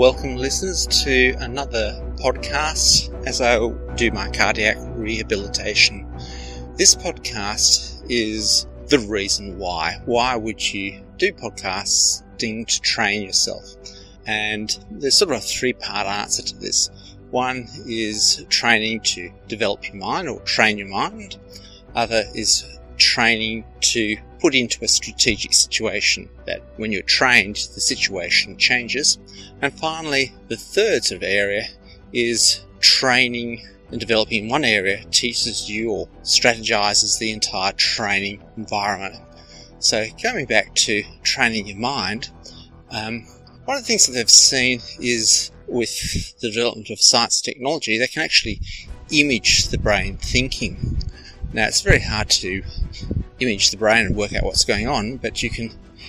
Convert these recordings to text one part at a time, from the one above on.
Welcome listeners to another podcast as I do my cardiac rehabilitation. This podcast is the reason why. Why would you do podcasting to train yourself? And there's sort of a three-part answer to this. One is training to develop your mind or train your mind. Other is training to put into a strategic situation that when you're trained, the situation changes. And finally, the third sort of area is training and developing in one area teaches you or strategizes the entire training environment. So going back to training your mind, one of the things that they've seen is with the development of science and technology, they can actually image the brain thinking. Now, it's very hard to image the brain and work out what's going on, but you can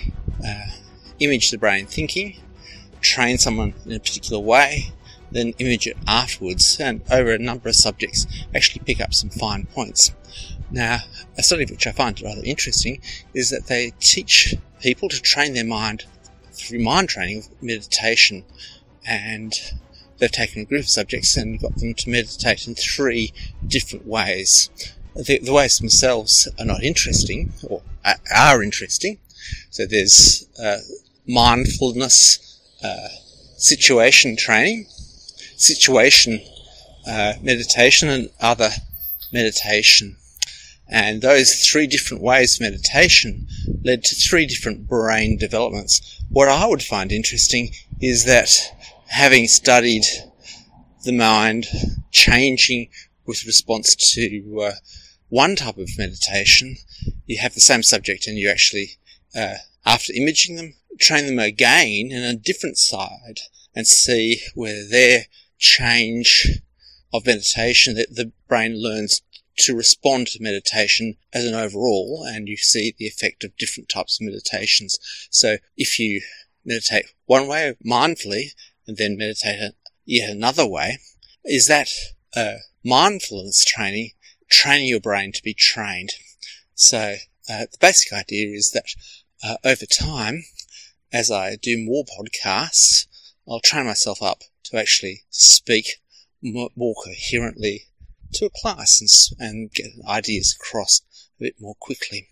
image the brain thinking, train someone in a particular way, then image it afterwards, and over a number of subjects actually pick up some fine points. Now, a study which I find rather interesting is that they teach people to train their mind through mind training with meditation, and they've taken a group of subjects and got them to meditate in 3 different ways. The ways themselves are not interesting, or are interesting. So there's mindfulness, situation training, situation meditation, and other meditation. And those 3 different ways of meditation led to 3 different brain developments. What I would find interesting is that having studied the mind changing with response to one type of meditation, you have the same subject and you actually, after imaging them, train them again in a different side and see whether their change of meditation, that the brain learns to respond to meditation as an overall, and you see the effect of different types of meditations. So if you meditate one way mindfully and then meditate yet another way, is that mindfulness training your brain to be trained? So the basic idea is that over time, as I do more podcasts, I'll train myself up to actually speak more coherently to a class and get ideas across a bit more quickly.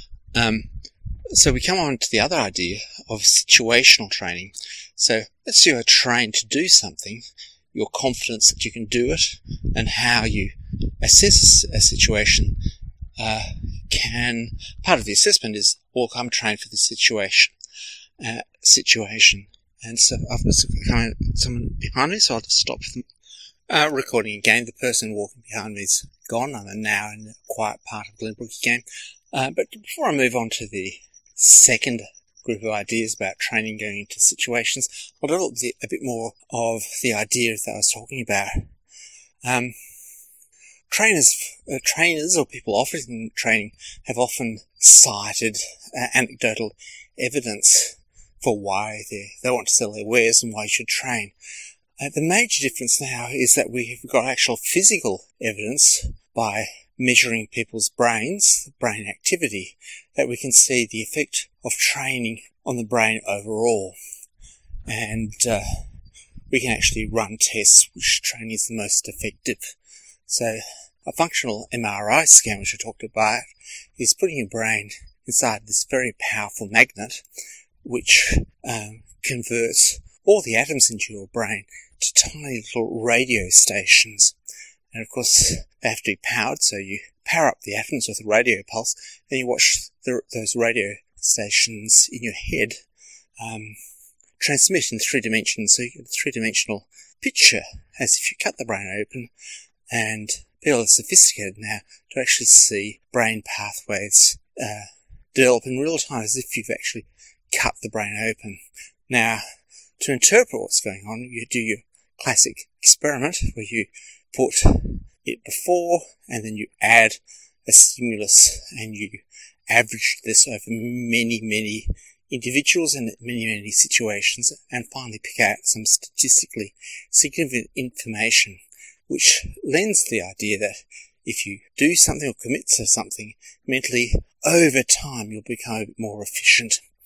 So we come on to the other idea of situational training. So let's say you're trained to do something, your confidence that you can do it, and how you assess a situation part of the assessment is, well, I'm trained for this situation. And so I've got someone behind me, so I'll just stop them recording again. The person walking behind me is gone. I'm now in the quiet part of Glenbrook again. But before I move on to the second group of ideas about training going into situations, I'll develop a bit more of the idea that I was talking about. Trainers or people offering training have often cited anecdotal evidence for why they want to sell their wares and why you should train. The major difference now is that we've got actual physical evidence by measuring people's brains, brain activity, that we can see the effect of training on the brain overall. And we can actually run tests which training is the most effective. So a functional MRI scan, which I talked about, is putting your brain inside this very powerful magnet which converts all the atoms into your brain to tiny little radio stations. And of course, they have to be powered, so you power up the atoms with a radio pulse, then you watch those radio stations in your head transmit in 3 dimensions, so you get a 3-dimensional picture as if you cut the brain open, and people are sophisticated now to actually see brain pathways develop in real time as if you've actually cut the brain open. Now, to interpret what's going on, you do your classic experiment where you put it before and then you add a stimulus and you average this over many individuals and many situations and finally pick out some statistically significant information which lends the idea that if you do something or commit to something mentally, over time you'll become more efficient.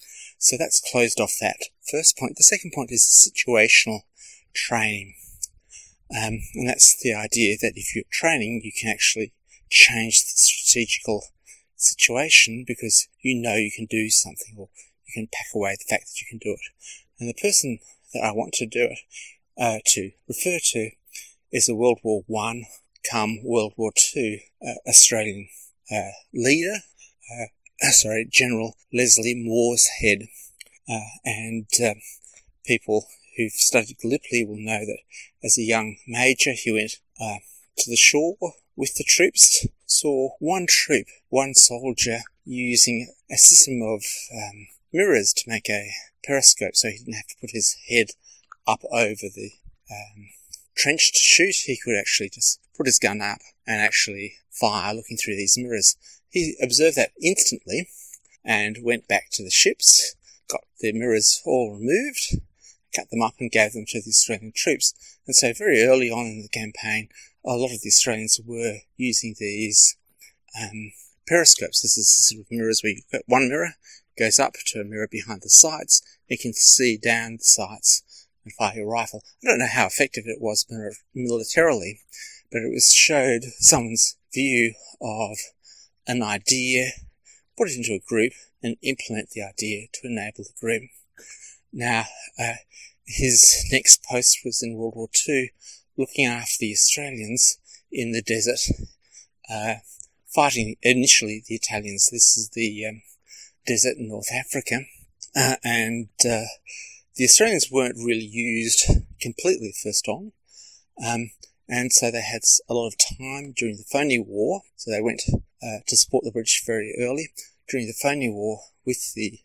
So that's closed off that first point. The second point is situational training. And that's the idea that if you're training, you can actually change the strategical situation because you know you can do something, or you can pack away the fact that you can do it. And the person that I want to do it, to refer to, is a World War I come World War II Australian leader, General Leslie Morshead. And people who've studied Gallipoli will know that as a young major, he went to the shore with the troops, saw one soldier using a system of mirrors to make a periscope, so he didn't have to put his head up over the trench to shoot. He could actually just put his gun up and actually fire looking through these mirrors. He observed that instantly and went back to the ships, got the mirrors all removed, cut them up and gave them to the Australian troops. And so very early on in the campaign, a lot of the Australians were using these periscopes. This is the sort of mirrors where you've got one mirror, goes up to a mirror behind the sights. You can see down the sights and fire your rifle. I don't know how effective it was militarily, but it showed someone's view of an idea, put it into a group, and implement the idea to enable the group. Now, his next post was in World War II, looking after the Australians in the desert, fighting initially the Italians. This is the desert in North Africa, and the Australians weren't really used completely first on, and so they had a lot of time during the Phoney War, so they went to support the British very early during the Phoney War with the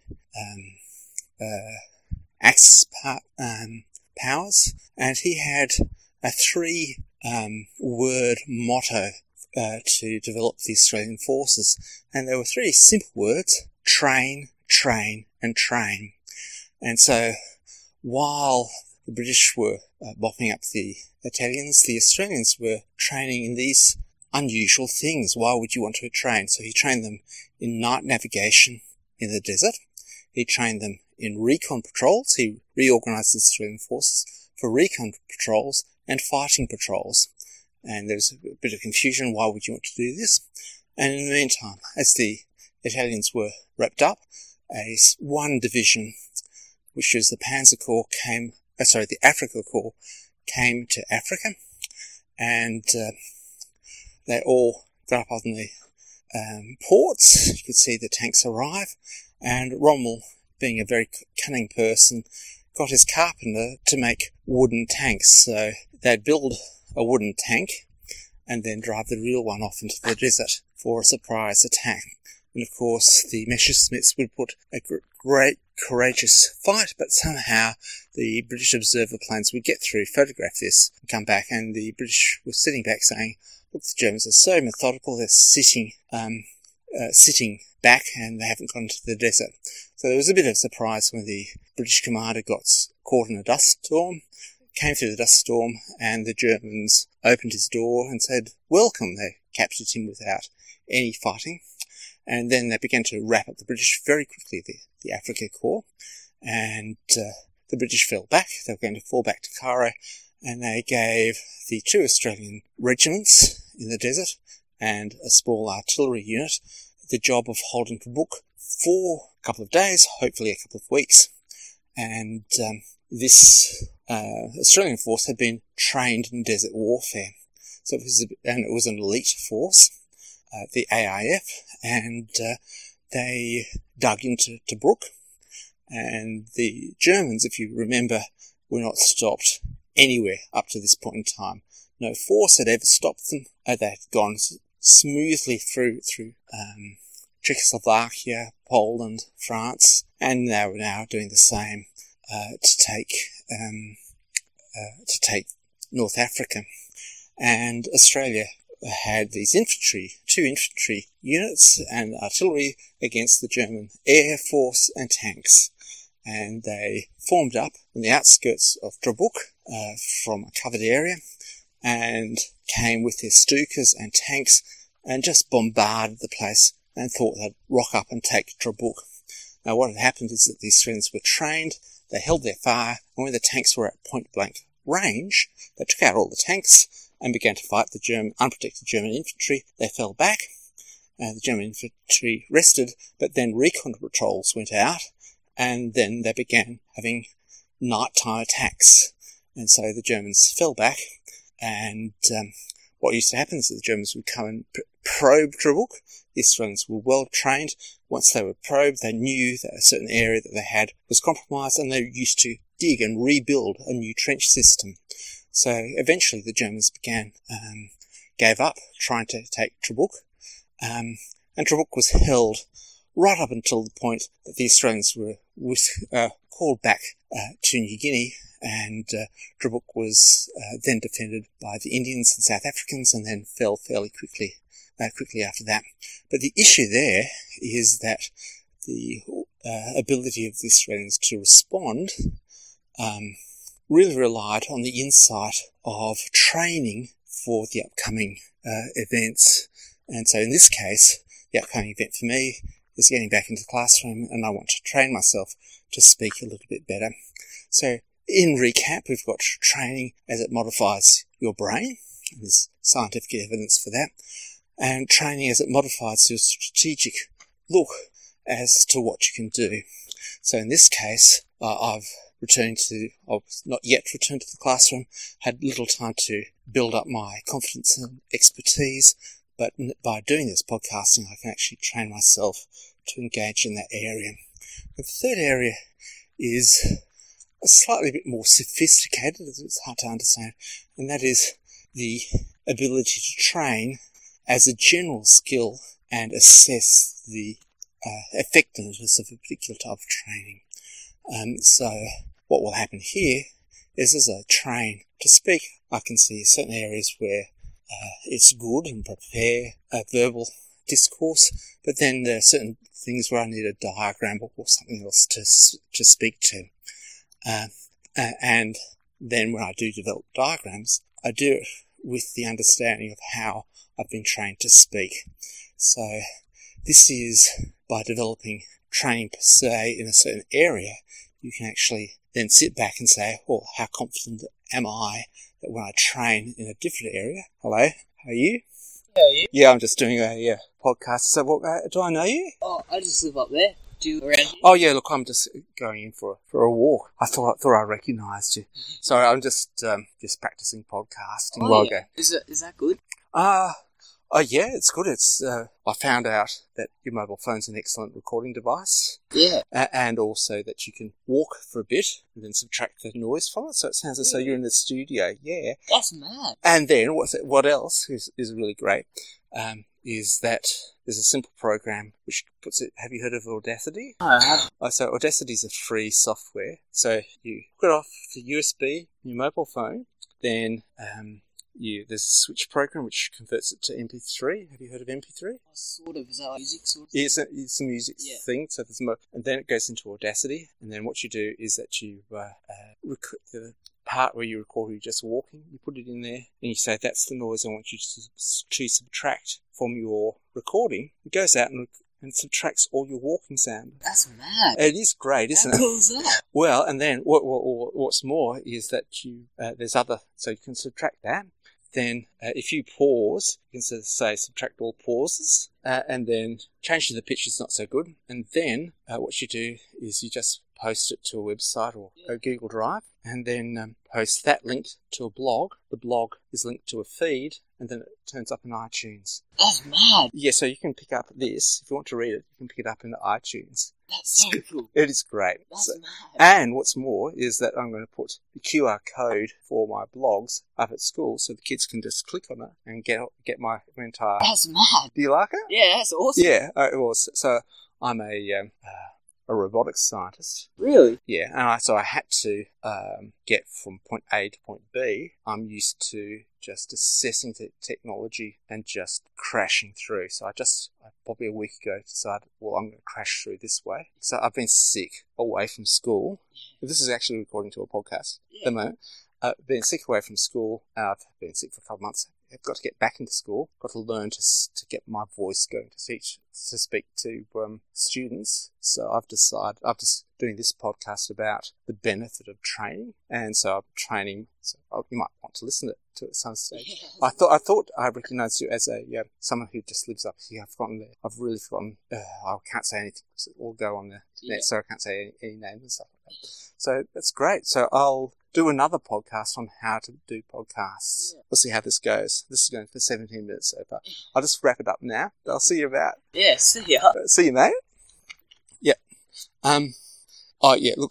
Axis powers, and he had a 3-word motto to develop the Australian forces, and there were 3 simple words: train, train, and train. And so while the British were mopping up the Italians, the Australians were training in these unusual things. Why would you want to train? So he trained them in night navigation in the desert. He trained them in recon patrols. He reorganised the Australian forces for recon patrols and fighting patrols. And there was a bit of confusion. Why would you want to do this? And in the meantime, as the Italians were wrapped up, one division, which was the Panzer Corps, the Afrika Corps, came to Africa, and they all got up on the ports. You could see the tanks arrive, and Rommel, being a very cunning person, got his carpenter to make wooden tanks. So they'd build a wooden tank and then drive the real one off into the desert for a surprise attack. And of course, the Messerschmitts would put a great, courageous fight, but somehow the British observer planes would get through, photograph this, and come back, and the British were sitting back saying, look, the Germans are so methodical, they're sitting back, and they haven't gone into the desert. So there was a bit of surprise when the British commander got caught in a dust storm, came through the dust storm, and the Germans opened his door and said, welcome. They captured him without any fighting. And then they began to wrap up the British very quickly, the Afrika Corps, and the British fell back. They were going to fall back to Cairo, and they gave the 2 Australian regiments in the desert and a small artillery unit the job of holding Tobruk for a couple of days, hopefully a couple of weeks. And this Australian force had been trained in desert warfare, so it was an elite force. The AIF, and they dug into Tobruk, and the Germans, if you remember, were not stopped anywhere up to this point in time. No force had ever stopped them. They had gone smoothly through Czechoslovakia, Poland, France, and they were now doing the same to take North Africa. And Australia had these 2 infantry units and artillery against the German air force and tanks. And they formed up on the outskirts of Tobruk from a covered area and came with their Stukas and tanks and just bombarded the place and thought they'd rock up and take Tobruk. Now what had happened is that the Australians were trained, they held their fire, and when the tanks were at point-blank range, they took out all the tanks and began to fight the unprotected German infantry. They fell back, the German infantry rested, but then recon patrols went out, and then they began having nighttime attacks. And so the Germans fell back, and what used to happen is that the Germans would come and probe Tobruk. The Australians were well trained. Once they were probed, they knew that a certain area that they had was compromised, and they used to dig and rebuild a new trench system. So eventually the Germans gave up trying to take Tobruk, and Tobruk was held right up until the point that the Australians were called back to New Guinea, and Tobruk was then defended by the Indians and South Africans, and then fell fairly quickly after that. But the issue there is that the ability of the Australians to respond really relied on the insight of training for the upcoming events. And so in this case, the upcoming event for me is getting back into the classroom, and I want to train myself to speak a little bit better. So in recap, we've got training as it modifies your brain. There's scientific evidence for that. And training as it modifies your strategic look as to what you can do. So in this case, I've not yet returned to the classroom, had little time to build up my confidence and expertise, but by doing this podcasting, I can actually train myself to engage in that area. The third area is a slightly bit more sophisticated, it's hard to understand, and that is the ability to train as a general skill and assess the effectiveness of a particular type of training. So what will happen here is as I train to speak, I can see certain areas where it's good and prepare a verbal discourse, but then there are certain things where I need a diagram or something else to speak to. And then when I do develop diagrams, I do it with the understanding of how I've been trained to speak. So this is by developing training per se in a certain area, you can actually then sit back and say, well, how confident am I that when I train in a different area? Hello, how are you? How are you? Yeah, I'm just doing a podcast. So do I know you? Oh, I just live up there. Do you around here? Oh yeah, look, I'm just going in for a walk. I thought I recognised you. Sorry, I'm just practicing podcasting while ago. Is that good? Oh yeah, it's good. It's I found out that your mobile phone's an excellent recording device. Yeah. And also that you can walk for a bit and then subtract the noise from it, so it sounds as though you're in the studio. Yeah. That's mad. And then what else is really great is that there's a simple program which puts it. Have you heard of Audacity? I have. So Audacity is a free software. So you put it off the USB in your mobile phone, then there's a switch program which converts it to MP3. Have you heard of MP3? Sort of. Is that like music sort of? Yeah, it's a music thing. So there's and then it goes into Audacity. And then what you do is that you the part where you record you just walking, you put it in there, and you say that's the noise I want you to subtract from your recording. It goes out and subtracts all your walking sound. That's mad. It is great, isn't it? How cool is that? Well, and then what's more is that there's other, so you can subtract that. Then if you pause, you can say subtract all pauses, and then change to the pitch is not so good. And then what you do is you just post it to a website or a Google Drive, and then post that link to a blog. The blog is linked to a feed, and then it turns up in iTunes. That's mad. Yeah, so you can pick up this. If you want to read it, you can pick it up in iTunes. That's so cool. It is great. That's mad. And what's more is that I'm going to put the QR code for my blogs up at school so the kids can just click on it and get my entire... That's mad. Do you like it? Yeah, that's awesome. Yeah, it was. So I'm a robotics scientist. Really? Yeah, and so I had to get from point A to point B. I'm used to just assessing the technology and just crashing through. So I probably a week ago decided, well, I'm going to crash through this way. So I've been sick away from school. This is actually recording to a podcast at the moment. been sick away from school. I've been sick for a couple of months. I've got to get back into school. Got to learn to get my voice going to speak to students. So I've decided I'm just doing this podcast about the benefit of training, and so I'm training. So you might want to listen to it at some stage. Yes. I thought I recognised you as a someone who just lives up here. I've really forgotten. I can't say anything. So it will go on the net, so I can't say any names and stuff like that. So that's great. So I'll do another podcast on how to do podcasts. Yeah. We'll see how this goes. This is going for 17 minutes so far. I'll just wrap it up now. I'll see you about. Yeah, see ya. See you, mate. Yeah. Oh, yeah. Look,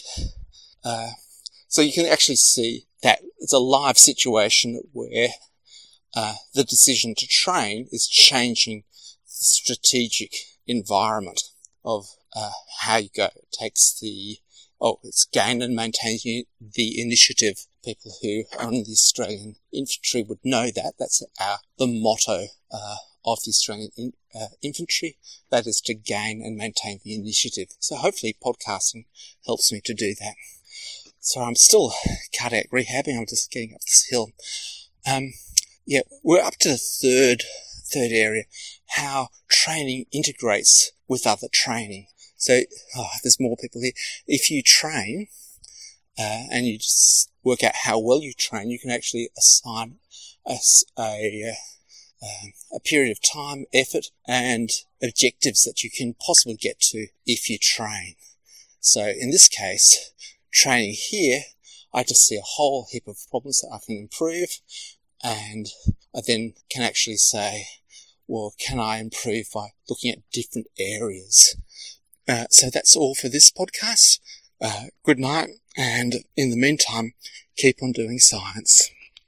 so you can actually see that it's a live situation where the decision to train is changing the strategic environment of how you go. It takes it's gain and maintain the initiative. People who are in the Australian infantry would know that. That's the motto of the Australian infantry. That is to gain and maintain the initiative. So hopefully podcasting helps me to do that. So I'm still cardiac rehabbing. I'm just getting up this hill. We're up to the third area, how training integrates with other training. So, there's more people here. If you train, and you just work out how well you train, you can actually assign a period of time, effort, and objectives that you can possibly get to if you train. So in this case, training here, I just see a whole heap of problems that I can improve, and I then can actually say, well, can I improve by looking at different areas? So that's all for this podcast. Good night, and in the meantime, keep on doing science.